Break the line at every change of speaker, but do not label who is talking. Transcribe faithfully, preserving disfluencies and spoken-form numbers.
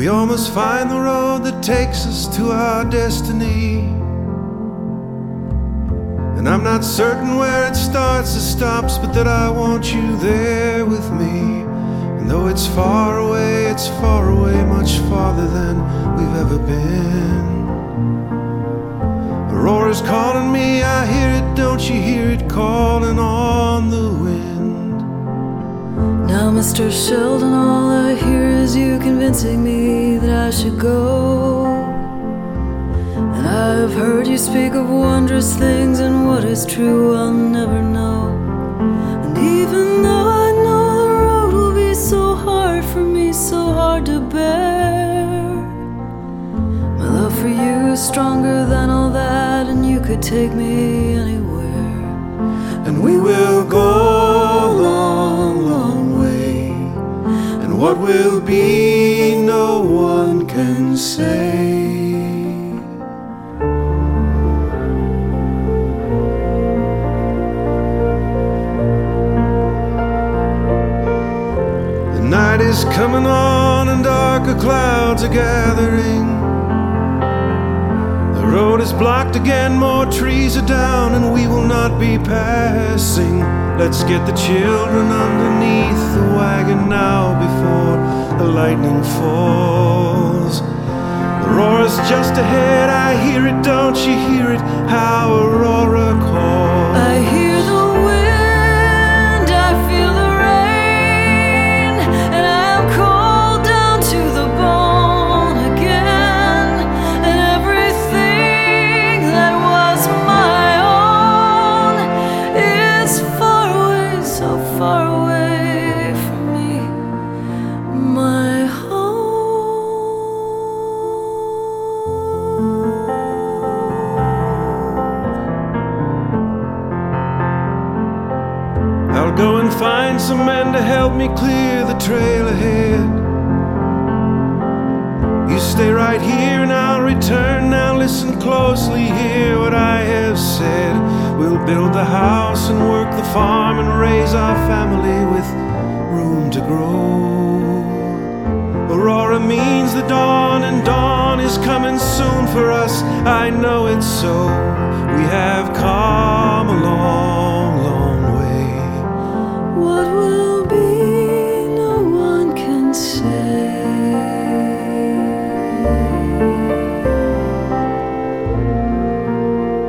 We almost find the road that takes us to our destiny. And I'm not certain where it starts or stops, but that I want you there with me. And though it's far away, it's far away, much farther than we've ever been. Aurora's calling me, I hear it, don't you hear it calling on the wind?
Now, Mister Sheldon, all I hear is you convincing me that I should go. And I've heard you speak of wondrous things, and what is true I'll never know. And even though I know the road will be so hard for me, so hard to bear, my love for you is stronger than all that, and you could take me anywhere.
And we will go a long, long way, and what will be no one can say. Night is coming on and darker clouds are gathering. The road is blocked again, more trees are down, and we will not be passing. Let's get the children underneath the wagon now before the lightning falls. Aurora's just ahead, I hear it, don't you hear it, how Aurora calls.
I hear the wind, I feel the rain, and I'm cold down to the bone again. And everything that was my own is far away, so far away from me. My home.
I'll go and find some men to help me clear the trail ahead. You stay right here and I'll return. Now listen closely, hear what I have said. We'll build the house and work the farm and raise our family with room to grow. Aurora means the dawn, and dawn is coming soon for us, I know it's so.